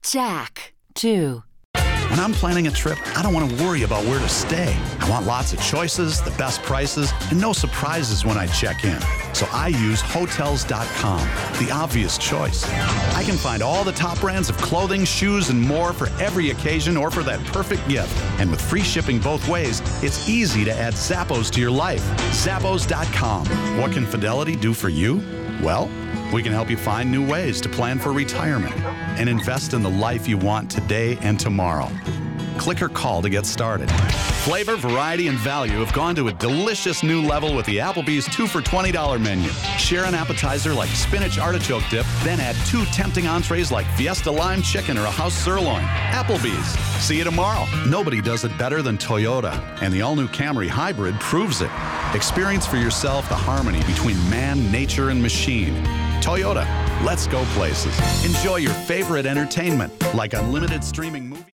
Jack, 2. When I'm planning a trip, I don't want to worry about where to stay. I want lots of choices, the best prices, and no surprises when I check in. So I use Hotels.com, the obvious choice. I can find all the top brands of clothing, shoes, and more for every occasion or for that perfect gift. And with free shipping both ways, it's easy to add Zappos to your life. Zappos.com. What can Fidelity do for you? Well, we can help you find new ways to plan for retirement and invest in the life you want today and tomorrow. Click or call to get started. Flavor, variety, and value have gone to a delicious new level with the Applebee's 2 for $20 menu. Share an appetizer like spinach artichoke dip, then add 2 tempting entrees like Fiesta lime chicken or a house sirloin. Applebee's. See you tomorrow. Nobody does it better than Toyota, and the all-new Camry Hybrid proves it. Experience for yourself the harmony between man, nature, and machine. Toyota, let's go places. Enjoy your favorite entertainment, like unlimited streaming movies.